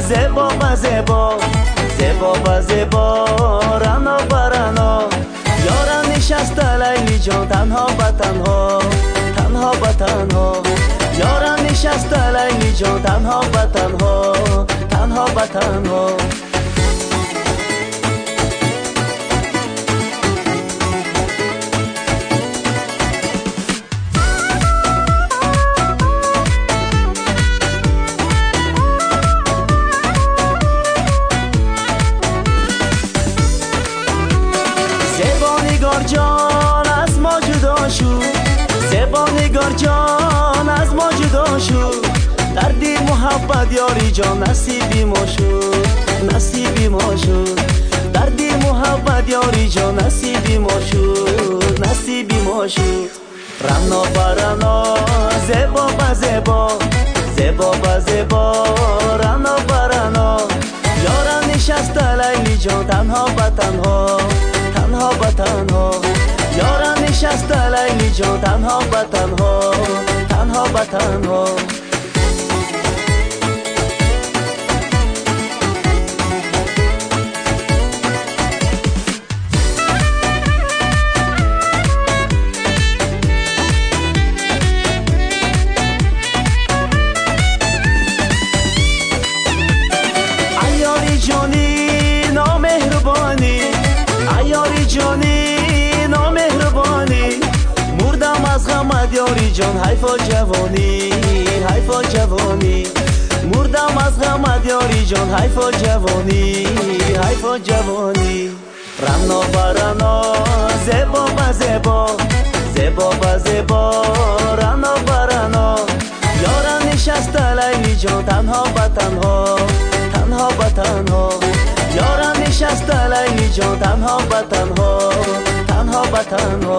زیبا و زیبا، زیبا و زیبا، رنا و رنا. یارم نشسته لیلی جان تنها و تنها، تنها و تنها. یارم نشسته لیلی جان تنها و تنها، تنها و تنها. نگار جان از ما جدا شد، زیبا نگار جان از ما جدا شد. دردی محبت یاری جان نصیبی ما شد، نصیبی ما شد. دردی محبت یاری جان نصیبی ما شد، نصیبی ما شد. رنا و رنا، زیبا و زیبا، زیبا و زیبا، رنا و رنا. یارم نشسته لیلی جان تنها و تنها، تنها و تنها. یارم نشسته لیلی جان تنها و تنها، تنها و تنها. عیاری جانی نامهربانی، عیاری جانی نامهربانی. مردم از غمت یاری جان، حیفا جوانی، حیفا جوانی. مردم از غمت یاری جان، حیفا جوانی، حیفا جوانی. رنا و رنا، زیبا و زیبا، زیبا و زیبا، رنا و رنا. یارم نشسته لیلی جان تنها و تنها، تنها و تنها. یارم نشسته لیلی جان تنها و تنها، تنها و تنها.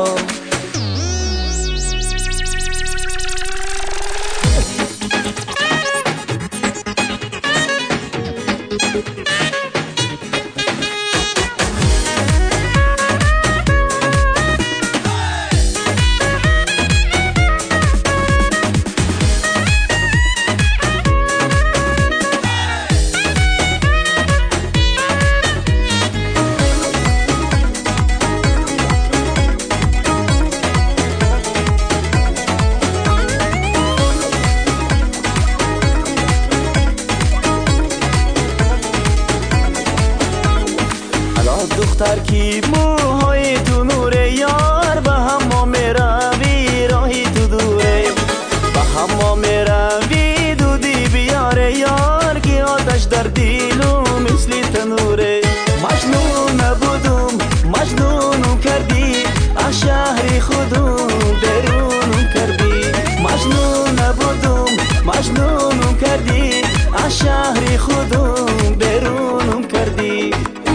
دختر کی موهای تو نوره یار، به هم میروی راهی تو دوره. به هم میروی دودی بیاره یار، که آتش در دیلو مثل تنوره. مجنون نبودم مجنونم کردی، از شهر خودم درونم کردی. مجنون نبودم مجنونم کردی، از شهر خودم درونم کردی.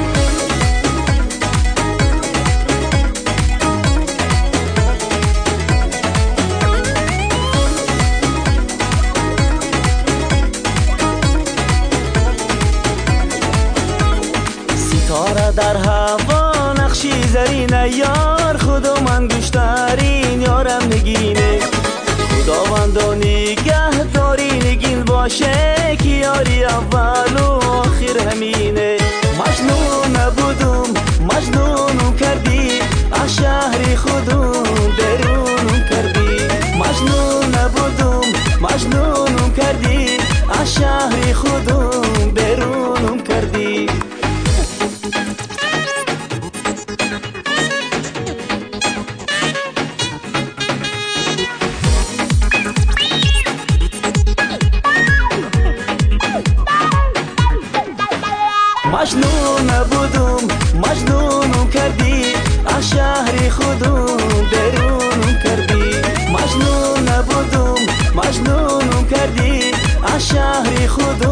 ستاره در هوا نقشی زرینه یار، خدا من گوشترین یارم نگینه. خداوند نگه داری نگین باشه، که یاری اول و آخر همینه. مجنون نبودم مجنونم کردی، از شهر خودم درونم کردی. مجنون نبودم مجنونم کردی، از شهر خودم درونم کردی. مجنون نبودم مجنونم کردی، از شهر خودم درونم کردی. مجنون نبودم مجنونم کردی، از شهر خودم